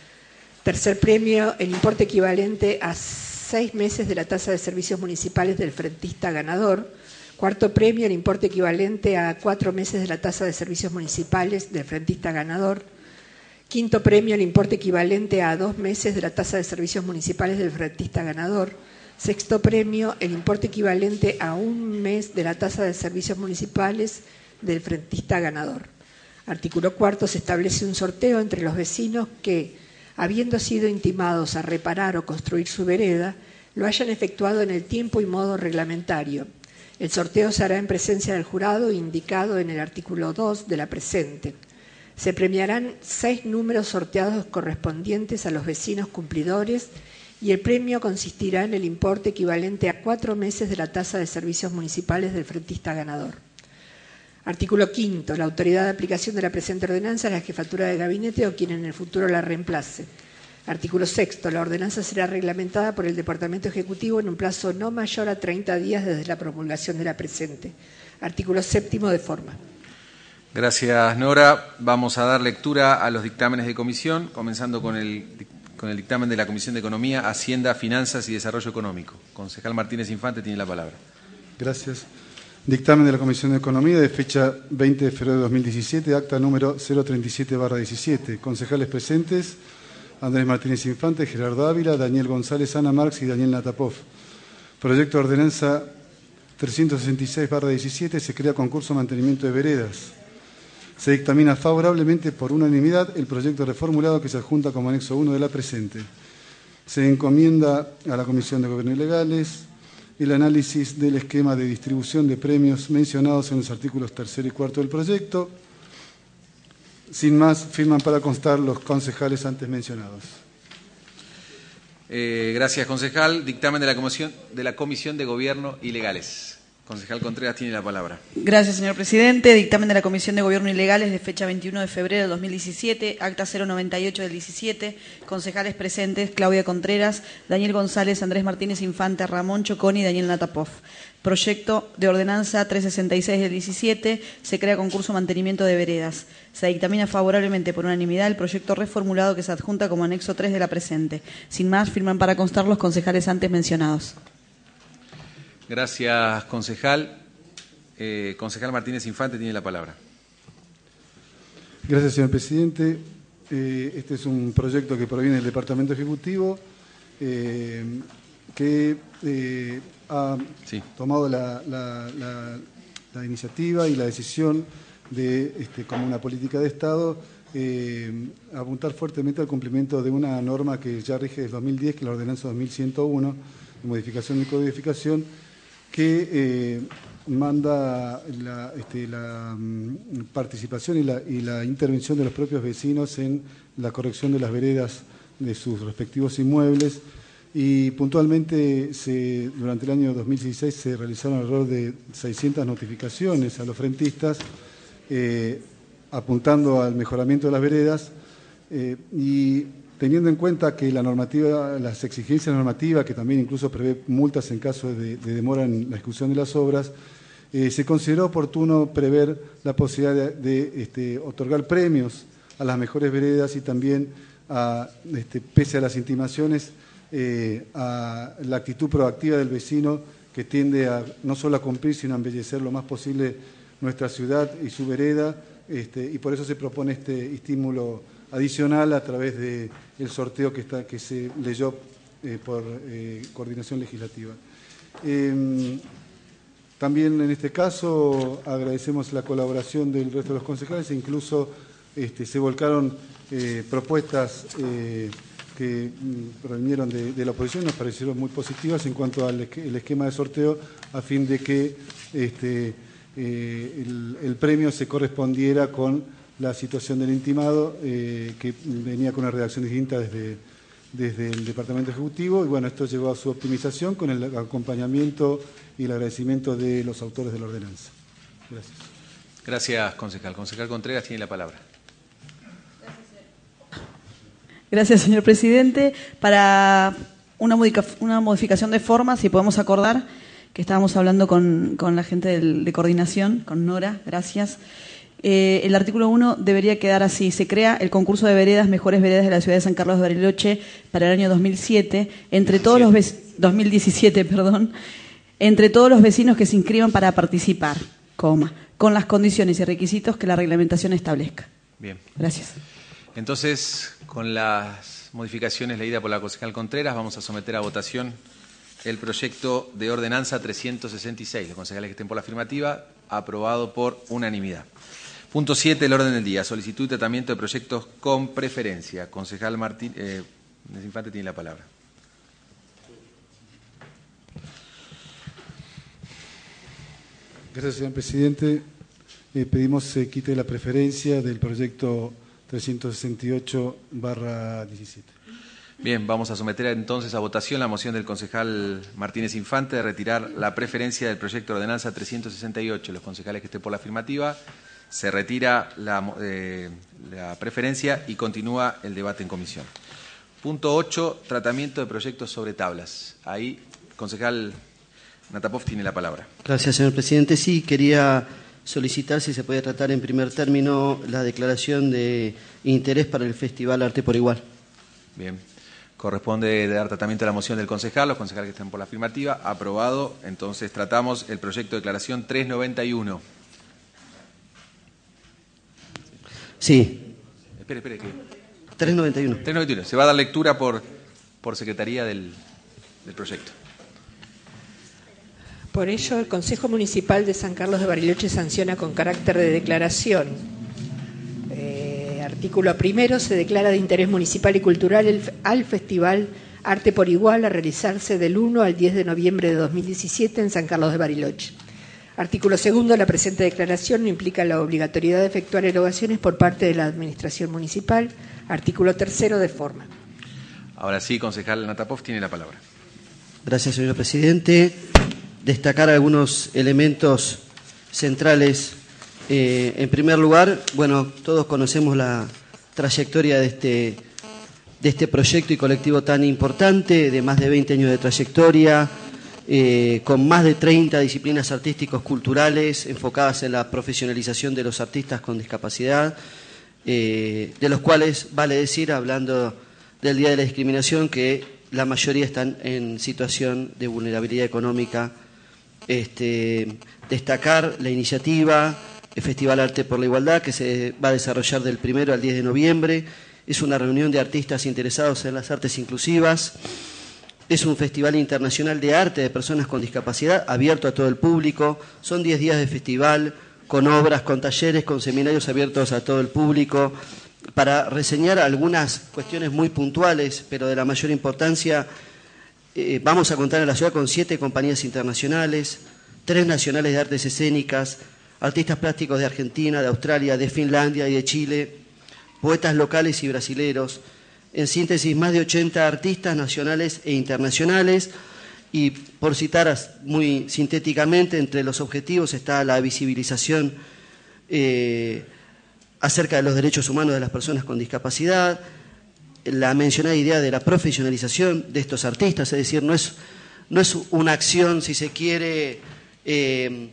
Tercer premio, el importe equivalente a seis meses de la tasa de servicios municipales del frentista ganador. Cuarto premio, el importe equivalente a cuatro meses de la tasa de servicios municipales del frentista ganador. Quinto premio, el importe equivalente a dos meses de la tasa de servicios municipales del frentista ganador. Sexto premio, el importe equivalente a un mes de la tasa de servicios municipales del frentista ganador. Artículo cuarto. Se establece un sorteo entre los vecinos que, habiendo sido intimados a reparar o construir su vereda, lo hayan efectuado en el tiempo y modo reglamentario. El sorteo se hará en presencia del jurado indicado en el artículo dos de la presente. Se premiarán seis números sorteados correspondientes a los vecinos cumplidores y el premio consistirá en el importe equivalente a cuatro meses de la tasa de servicios municipales del frentista ganador. Artículo quinto. La autoridad de aplicación de la presente ordenanza es la jefatura de gabinete o quien en el futuro la reemplace. Artículo sexto. La ordenanza será reglamentada por el Departamento Ejecutivo en un plazo no mayor a treinta días desde la promulgación de la presente. Artículo séptimo de forma. Gracias, Nora. Vamos a dar lectura a los dictámenes de comisión, comenzando con el, con el dictamen de la Comisión de Economía, Hacienda, Finanzas y Desarrollo Económico. Concejal Martínez Infante tiene la palabra. Gracias. Dictamen de la Comisión de Economía de fecha veinte de febrero de dos mil diecisiete, acta número cero treinta y siete barra diecisiete. Concejales presentes: Andrés Martínez Infante, Gerardo Ávila, Daniel González, Ana Marx y Daniel Natapov. Proyecto de ordenanza trescientos sesenta y seis barra diecisiete. Se crea concurso de mantenimiento de veredas. Se dictamina favorablemente por unanimidad el proyecto reformulado que se adjunta como anexo uno de la presente. Se encomienda a la Comisión de Gobierno y Legales el análisis del esquema de distribución de premios mencionados en los artículos tercero y cuarto del proyecto. Sin más, firman para constar los concejales antes mencionados. Eh, gracias, concejal. Dictamen de la Comisión de la Comisión de Gobierno y Legales. Concejal Contreras tiene la palabra. Gracias, señor presidente. Dictamen de la Comisión de Gobierno y Legales de fecha veintiuno de febrero de dos mil diecisiete, acta cero noventa y ocho del diecisiete. Concejales presentes: Claudia Contreras, Daniel González, Andrés Martínez Infante, Ramón Chocón y Daniel Natapov. Proyecto de ordenanza trescientos sesenta y seis del diecisiete. Se crea concurso mantenimiento de veredas. Se dictamina favorablemente por unanimidad el proyecto reformulado que se adjunta como anexo tres de la presente. Sin más, firman para constar los concejales antes mencionados. Gracias, concejal. Eh, concejal Martínez Infante tiene la palabra. Gracias, señor presidente. Eh, este es un proyecto que proviene del Departamento Ejecutivo, eh, que eh, ha sí. tomado la, la, la, la iniciativa y la decisión de, este, como una política de Estado, eh, apuntar fuertemente al cumplimiento de una norma que ya rige desde dos mil diez, que es la ordenanza dos mil ciento uno, de modificación y codificación, que eh, manda la, este, la um, participación y la, y la intervención de los propios vecinos en la corrección de las veredas de sus respectivos inmuebles. Y puntualmente, se, durante el año dos mil dieciséis se realizaron alrededor de seiscientas notificaciones a los frentistas, eh, apuntando al mejoramiento de las veredas, eh, y teniendo en cuenta que la normativa, las exigencias normativas, que también incluso prevé multas en caso de, de demora en la ejecución de las obras, eh, se consideró oportuno prever la posibilidad de, de este, otorgar premios a las mejores veredas y también, a, este, pese a las intimaciones, eh, a la actitud proactiva del vecino que tiende a no solo a cumplir, sino a embellecer lo más posible nuestra ciudad y su vereda, este, y por eso se propone este estímulo adicional a través del sorteo que, está, que se leyó eh, por eh, coordinación legislativa. Eh, también en este caso agradecemos la colaboración del resto de los concejales e incluso este, se volcaron eh, propuestas eh, que provinieron de, de la oposición, nos parecieron muy positivas en cuanto al el esquema de sorteo a fin de que este, eh, el, el premio se correspondiera con la situación del intimado, eh, que venía con una redacción distinta desde, desde el Departamento Ejecutivo, y bueno, esto llevó a su optimización con el acompañamiento y el agradecimiento de los autores de la ordenanza. Gracias. Gracias, concejal. Concejal Contreras tiene la palabra. Gracias, señor presidente. Para una, modica, una modificación de forma, si podemos acordar, que estábamos hablando con, con la gente del, de coordinación, con Nora, gracias. Eh, el artículo uno debería quedar así. Se crea el concurso de veredas, mejores veredas de la ciudad de San Carlos de Bariloche para el año dos mil siete, entre todos los dos mil diecisiete, perdón, entre todos los vecinos que se inscriban para participar, coma, con las condiciones y requisitos que la reglamentación establezca. Bien. Gracias. Entonces, con las modificaciones leídas por la concejal Contreras, vamos a someter a votación el proyecto de ordenanza trescientos sesenta y seis. Los concejales que estén por la afirmativa, aprobado por unanimidad. Punto siete, el orden del día. Solicitud y tratamiento de proyectos con preferencia. Concejal Martín, eh, Infante tiene la palabra. Gracias, señor presidente. Eh, pedimos se quite la preferencia del proyecto trescientos sesenta y ocho barra diecisiete. Bien, vamos a someter entonces a votación la moción del concejal Martínez Infante de retirar la preferencia del proyecto de ordenanza trescientos sesenta y ocho. Los concejales que estén por la afirmativa, se retira la, eh, la preferencia y continúa el debate en comisión. Punto ocho, tratamiento de proyectos sobre tablas. Ahí, concejal Natapov tiene la palabra. Gracias, señor presidente. Sí, quería solicitar si se puede tratar en primer término la declaración de interés para el Festival Arte por Igual. Bien. Corresponde dar tratamiento a la moción del concejal. Los concejales que están por la afirmativa, aprobado. Entonces tratamos el proyecto de declaración trescientos noventa y uno. Sí. Espere, espere. ¿qué? trescientos noventa y uno. trescientos noventa y uno. Se va a dar lectura por, por secretaría del, del proyecto. Por ello, el Consejo Municipal de San Carlos de Bariloche sanciona con carácter de declaración. Artículo primero, se declara de interés municipal y cultural el, al Festival Arte por Igual a realizarse del uno al diez de noviembre de dos mil diecisiete en San Carlos de Bariloche. Artículo segundo, la presente declaración no implica la obligatoriedad de efectuar erogaciones por parte de la Administración Municipal. Artículo tercero, de forma. Ahora sí, concejal Natapov tiene la palabra. Gracias, señor presidente. Destacar algunos elementos centrales. Eh, en primer lugar, bueno, todos conocemos la trayectoria de este, de este proyecto y colectivo tan importante, de más de veinte años de trayectoria, eh, con más de treinta disciplinas artísticos culturales enfocadas en la profesionalización de los artistas con discapacidad, eh, de los cuales, vale decir, hablando del Día de la Discriminación, que la mayoría están en situación de vulnerabilidad económica. Este, destacar la iniciativa el Festival Arte por la Igualdad, que se va a desarrollar del primero al diez de noviembre. Es una reunión de artistas interesados en las artes inclusivas. Es un festival internacional de arte de personas con discapacidad, abierto a todo el público. Son diez días de festival, con obras, con talleres, con seminarios abiertos a todo el público, para reseñar algunas cuestiones muy puntuales, pero de la mayor importancia. Eh, vamos a contar en la ciudad con siete compañías internacionales, tres nacionales de artes escénicas, artistas plásticos de Argentina, de Australia, de Finlandia y de Chile, poetas locales y brasileros, en síntesis más de ochenta artistas nacionales e internacionales, y por citar muy sintéticamente, entre los objetivos está la visibilización eh, acerca de los derechos humanos de las personas con discapacidad, la mencionada idea de la profesionalización de estos artistas, es decir, no es, no es una acción, si se quiere, eh,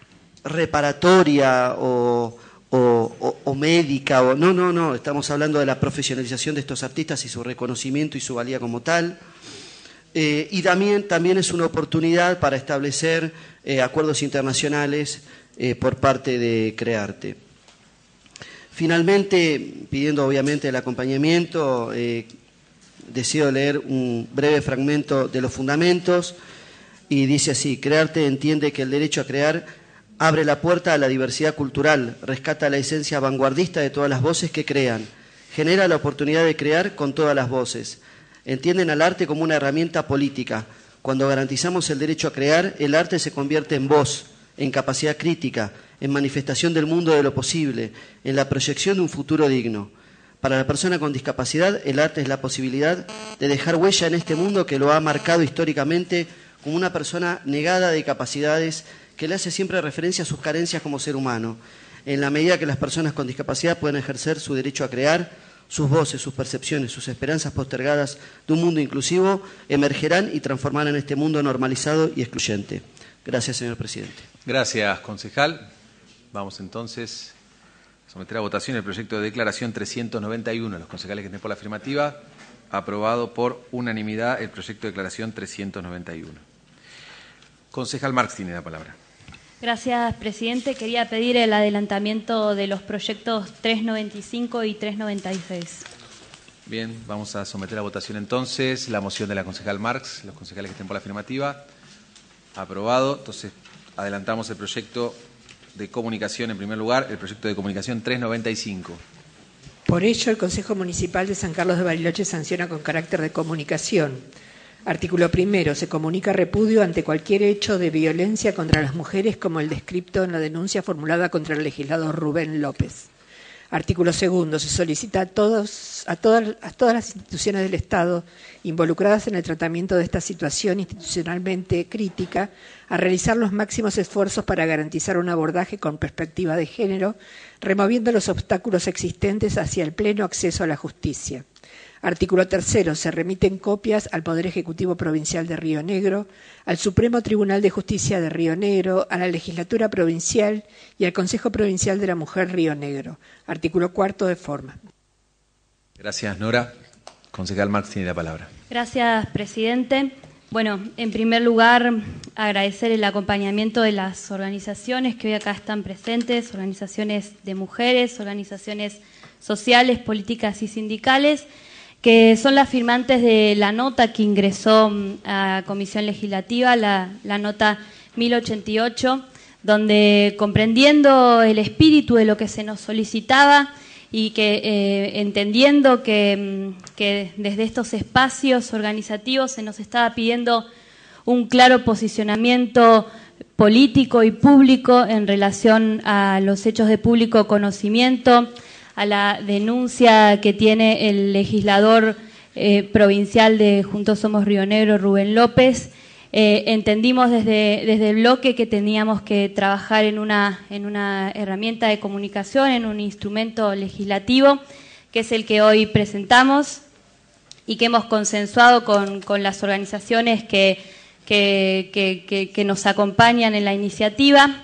reparatoria o, o, o, o médica, o no, no, no, estamos hablando de la profesionalización de estos artistas y su reconocimiento y su valía como tal. eh, y también, también es una oportunidad para establecer eh, acuerdos internacionales eh, por parte de CREARTE. Finalmente, pidiendo obviamente el acompañamiento, eh, deseo leer un breve fragmento de los fundamentos y dice así: CREARTE entiende que el derecho a crear abre la puerta a la diversidad cultural, rescata la esencia vanguardista de todas las voces que crean, genera la oportunidad de crear con todas las voces. Entienden al arte como una herramienta política. Cuando garantizamos el derecho a crear, el arte se convierte en voz, en capacidad crítica, en manifestación del mundo de lo posible, en la proyección de un futuro digno. Para la persona con discapacidad, el arte es la posibilidad de dejar huella en este mundo que lo ha marcado históricamente como una persona negada de capacidades, que le hace siempre referencia a sus carencias como ser humano. En la medida que las personas con discapacidad pueden ejercer su derecho a crear, sus voces, sus percepciones, sus esperanzas postergadas de un mundo inclusivo emergerán y transformarán este mundo normalizado y excluyente. Gracias, señor presidente. Gracias, concejal. Vamos entonces a someter a votación el proyecto de declaración trescientos noventa y uno. Los concejales que estén por la afirmativa, aprobado por unanimidad el proyecto de declaración trescientos noventa y uno. Concejal Marx tiene la palabra. Gracias, presidente. Quería pedir el adelantamiento de los proyectos trescientos noventa y cinco y trescientos noventa y seis. Bien, vamos a someter a votación entonces la moción de la concejal Marx. Los concejales que estén por la afirmativa, aprobado. Entonces, adelantamos el proyecto de comunicación en primer lugar, el proyecto de comunicación trescientos noventa y cinco. Por ello, el Consejo Municipal de San Carlos de Bariloche sanciona con carácter de comunicación. Artículo primero. Se comunica repudio ante cualquier hecho de violencia contra las mujeres como el descripto en la denuncia formulada contra el legislador Rubén López. Artículo segundo. Se solicita a, todos, a, todas, a todas las instituciones del Estado involucradas en el tratamiento de esta situación institucionalmente crítica a realizar los máximos esfuerzos para garantizar un abordaje con perspectiva de género, removiendo los obstáculos existentes hacia el pleno acceso a la justicia. Artículo tercero. Se remiten copias al Poder Ejecutivo Provincial de Río Negro, al Supremo Tribunal de Justicia de Río Negro, a la Legislatura Provincial y al Consejo Provincial de la Mujer Río Negro. Artículo cuarto de forma. Gracias, Nora. Concejal Marx tiene la palabra. Gracias, presidente. Bueno, en primer lugar, agradecer el acompañamiento de las organizaciones que hoy acá están presentes, organizaciones de mujeres, organizaciones sociales, políticas y sindicales, que son las firmantes de la nota que ingresó a Comisión Legislativa, la, la nota mil ochenta y ocho, donde, comprendiendo el espíritu de lo que se nos solicitaba y que eh, entendiendo que, que desde estos espacios organizativos se nos estaba pidiendo un claro posicionamiento político y público en relación a los hechos de público conocimiento, a la denuncia que tiene el legislador eh, provincial de Juntos Somos Río Negro, Rubén López. Eh, entendimos desde, desde el bloque que teníamos que trabajar en una, en una herramienta de comunicación, en un instrumento legislativo, que es el que hoy presentamos y que hemos consensuado con, con las organizaciones que, que, que, que, que nos acompañan en la iniciativa,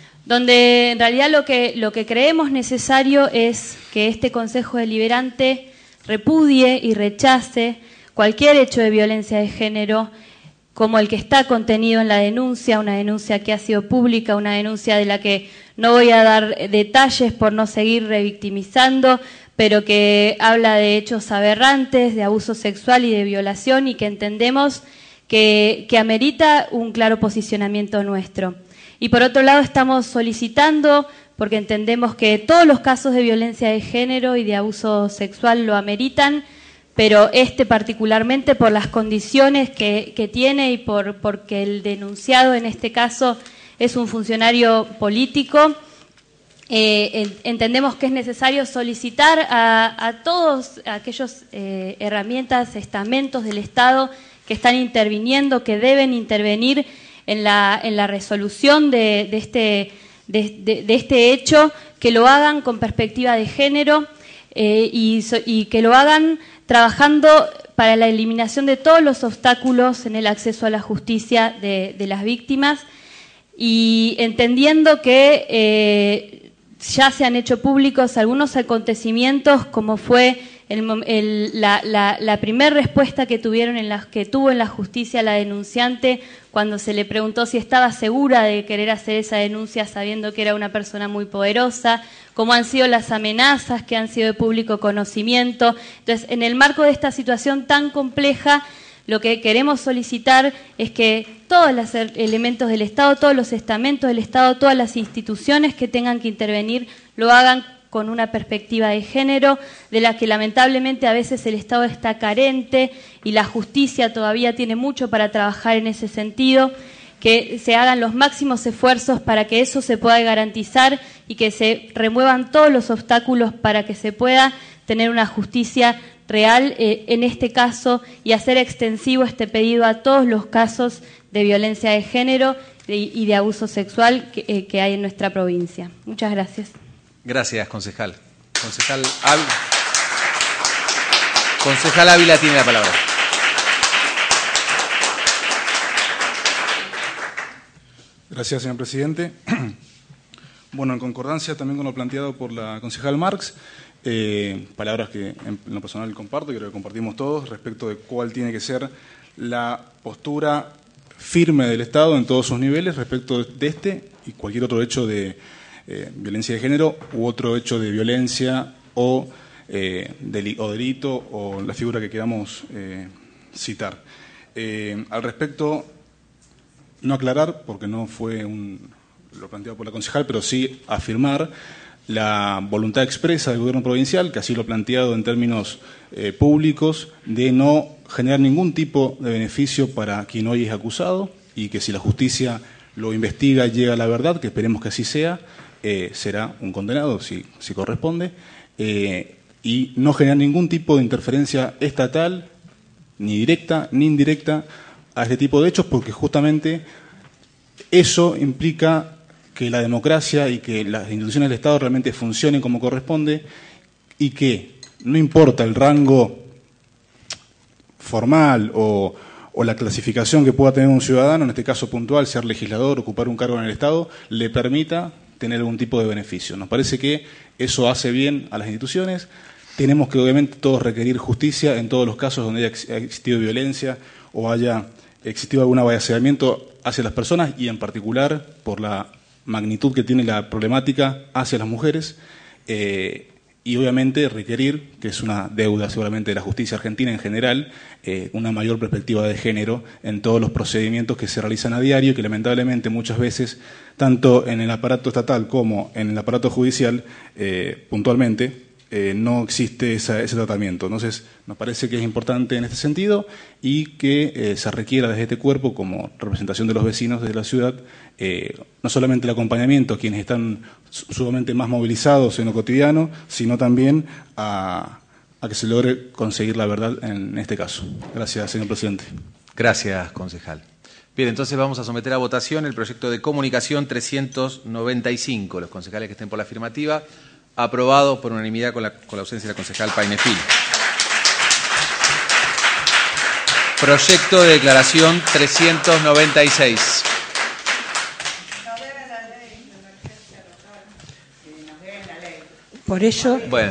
donde en realidad lo que, lo que creemos necesario es que este Consejo Deliberante repudie y rechace cualquier hecho de violencia de género como el que está contenido en la denuncia, una denuncia que ha sido pública, una denuncia de la que no voy a dar detalles por no seguir revictimizando, pero que habla de hechos aberrantes, de abuso sexual y de violación, y que entendemos que, que amerita un claro posicionamiento nuestro. Y por otro lado estamos solicitando, porque entendemos que todos los casos de violencia de género y de abuso sexual lo ameritan, pero este particularmente por las condiciones que, que tiene y por porque el denunciado en este caso es un funcionario político, eh, entendemos que es necesario solicitar a, a todos aquellos eh, herramientas, estamentos del Estado que están interviniendo, que deben intervenir en la, en la resolución de, de, este, de, de, de este hecho, que lo hagan con perspectiva de género eh, y, y que lo hagan trabajando para la eliminación de todos los obstáculos en el acceso a la justicia de, de las víctimas, y entendiendo que eh, ya se han hecho públicos algunos acontecimientos, como fue el, el, la, la, la primera respuesta que tuvieron en la, que tuvo en la justicia la denunciante cuando se le preguntó si estaba segura de querer hacer esa denuncia sabiendo que era una persona muy poderosa, cómo han sido las amenazas que han sido de público conocimiento. Entonces, en el marco de esta situación tan compleja, lo que queremos solicitar es que todos los elementos del Estado, todos los estamentos del Estado, todas las instituciones que tengan que intervenir, lo hagan con una perspectiva de género, de la que lamentablemente a veces el Estado está carente y la justicia todavía tiene mucho para trabajar en ese sentido, que se hagan los máximos esfuerzos para que eso se pueda garantizar y que se remuevan todos los obstáculos para que se pueda tener una justicia real eh, en este caso y hacer extensivo este pedido a todos los casos de violencia de género de, y de abuso sexual que, eh, que hay en nuestra provincia. Muchas gracias. Gracias, concejal. Concejal Ávila. Concejal Ávila tiene la palabra. Gracias, señor presidente. Bueno, en concordancia también con lo planteado por la concejal Marx, eh, palabras que en lo personal comparto y creo que compartimos todos respecto de cuál tiene que ser la postura firme del Estado en todos sus niveles respecto de este y cualquier otro hecho de eh, violencia de género u otro hecho de violencia o, eh, deli o delito o la figura que queramos eh, citar. Eh, al respecto, no aclarar, porque no fue un, lo planteado por la concejal, pero sí afirmar la voluntad expresa del gobierno provincial, que así lo ha planteado en términos eh, públicos, de no generar ningún tipo de beneficio para quien hoy es acusado y que si la justicia lo investiga y llega a la verdad, que esperemos que así sea, eh, será un condenado, si, si corresponde, eh, y no generar ningún tipo de interferencia estatal, ni directa ni indirecta, a este tipo de hechos, porque justamente eso implica que la democracia y que las instituciones del Estado realmente funcionen como corresponde y que no importa el rango formal o, o la clasificación que pueda tener un ciudadano, en este caso puntual, ser legislador, ocupar un cargo en el Estado, le permita tener algún tipo de beneficio. Nos parece que eso hace bien a las instituciones. Tenemos que obviamente todos requerir justicia en todos los casos donde haya existido violencia o haya existido algún avasalamiento hacia las personas y en particular por la magnitud que tiene la problemática hacia las mujeres eh, y obviamente requerir, que es una deuda seguramente de la justicia argentina en general, eh, una mayor perspectiva de género en todos los procedimientos que se realizan a diario y que lamentablemente muchas veces, tanto en el aparato estatal como en el aparato judicial, eh, puntualmente, Eh, no existe esa, ese tratamiento. Entonces, nos parece que es importante en este sentido y que eh, se requiera desde este cuerpo, como representación de los vecinos de la ciudad, eh, no solamente el acompañamiento a quienes están sumamente más movilizados en lo cotidiano, sino también a, a que se logre conseguir la verdad en este caso. Gracias, señor presidente. Gracias, concejal. Bien, entonces vamos a someter a votación el proyecto de comunicación trescientos noventa y cinco. Los concejales que estén por la afirmativa, aprobado por unanimidad con la, con la ausencia de la concejal Painefil. Proyecto de declaración trescientos noventa y seis. Por ello, bueno,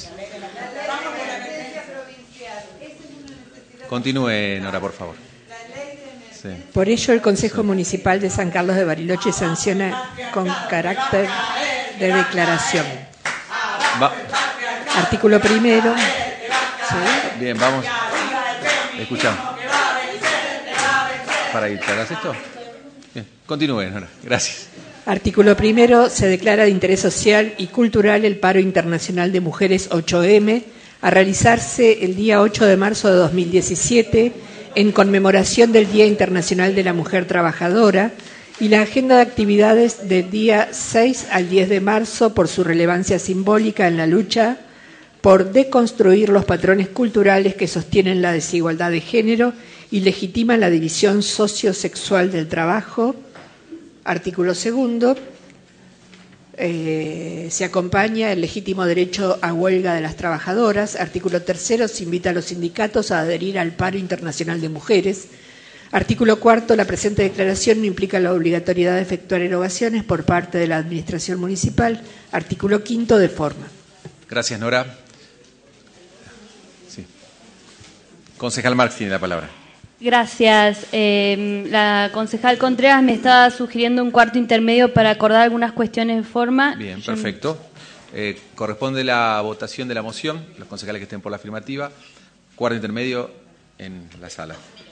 continúe, Nora, por favor. Sí. Por ello, el Consejo Municipal de San Carlos de Bariloche sanciona con carácter de declaración. Va. Artículo primero. ¿Sí? Bien, vamos. Escuchamos. Para ir, ¿te hagas esto? Bien, continúe, Nora. Gracias. Artículo primero. Se declara de interés social y cultural el paro internacional de mujeres ocho eme a realizarse el día ocho de marzo de dos mil diecisiete en conmemoración del Día Internacional de la Mujer Trabajadora y la agenda de actividades del día seis al diez de marzo por su relevancia simbólica en la lucha por deconstruir los patrones culturales que sostienen la desigualdad de género y legitiman la división sociosexual del trabajo. Artículo segundo. Eh, se acompaña el legítimo derecho a huelga de las trabajadoras. Artículo tercero. Se invita a los sindicatos a adherir al paro internacional de mujeres. Artículo cuarto. La presente declaración no implica la obligatoriedad de efectuar erogaciones por parte de la Administración Municipal. Artículo quinto. De forma. Gracias, Nora. Concejal Marx tiene la palabra. Gracias. Eh, la concejal Contreras me estaba sugiriendo un cuarto intermedio para acordar algunas cuestiones de forma. Bien, Yo- perfecto. Eh, corresponde la votación de la moción, los concejales que estén por la afirmativa. Cuarto intermedio en la sala.